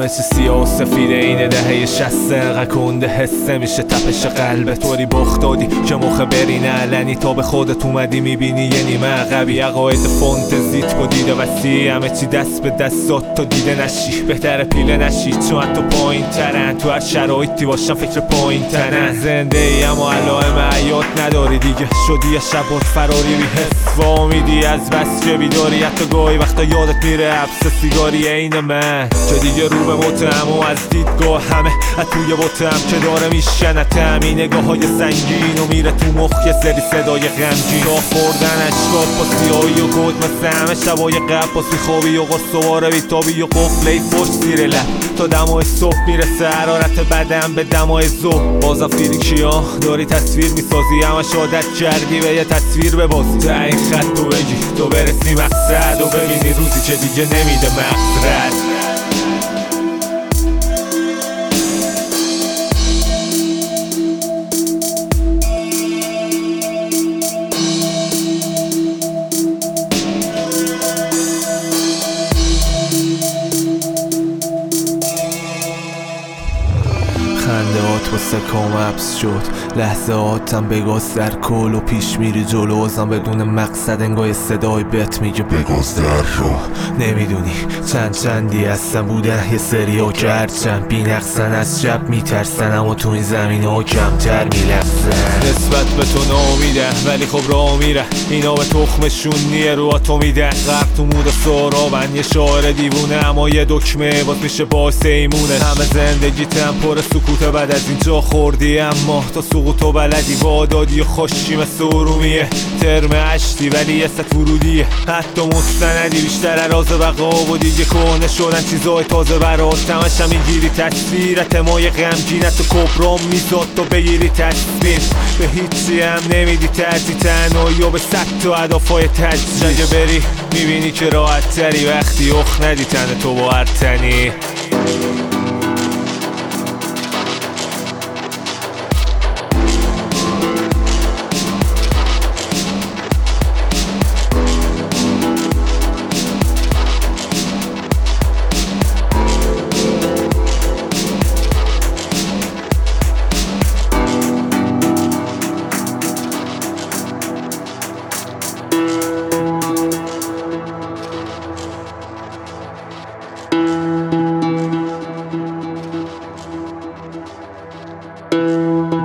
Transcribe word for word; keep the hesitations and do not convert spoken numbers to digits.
همه چی سیاه و سفیده، اینه دهه شصت انقدر کنده حسه میشه تپش قلبه. طوری بخت دادی که مخه برینه علنی، تا به خودت اومدی میبینی یه نیمه عقبی. عقاید فانتزیت با دیده وسیع، همه چی دست به دستات تا دیده نشی. بهتره پیله نشی چون حتی پایین ترن، تو هر شرایطی باشم فکر پایین ترن. زنده ای اما علائم حیات نداری دیگه، شدی یه شبات فراری بی حس و امیدی از بس که بیداری. حتی گاهی وقتا یادت میره حبس سیگاری عین من که دیگه رو به متهم و از دیدگاه همه از توی بوتم که داره میشنت. همین نگاه های سنگین و میره تو مخ یه سری صدای غمگین. راه خوردن اشکات با سیاهی و گود مثل همه شبای قبل با خوابی و قصوار بیتابی و قفله فش زیر لب تا دمای صبح میرسه حرارت بدن به دمای ظهر. بازم فیریکیا داری تصویر میسازی، همش عادت کردی به یه تصویر ببازی. تا این خط تو بگی تو برسی مقصد و ببینی روزی که دیگه نمیده مقصد. خنده هات واسه کام حبس شد، لحظه هاتم بگاز در کل و پیش میری جلو ازم بدون مقصد. انگاه صدای بهت میگه بگاز در رو. نمیدونی چند چندی هستن بودن یه سری ها که هرچند بی نقصن از شب میترسن، اما تو این زمین ها کمتر میلغزن. نسبت به تو نامیدن ولی خب راه میره، اینا به تخمشون نیه رو تو میدن. غرق تو مود سهرابن یه شاعر دیوونه، اما یه دکمه باز میشه باعث ایمونه. همه زندگیتم پر سکوت بعد از اینجا خوردی، اما تا سقوط و بلدی با دادی و خوشی مثل ارومیه. ترم هشتی ولی یه ست ورودیه، حتی مستندی بیشتر راز بقا و دیگه کهنه شدن چیزای تازه برات. همش هم میگیری تصویرت مای غمگینت و کبرام میزاد تا بگیری تصویر. به هیچی هم نمیدی ترتی تنهایی و به صد تا هدفهای تجزیه. اگه بری میبینی که راحت تری وقتی اخ ندی تن تو با هر تنی. Thank you.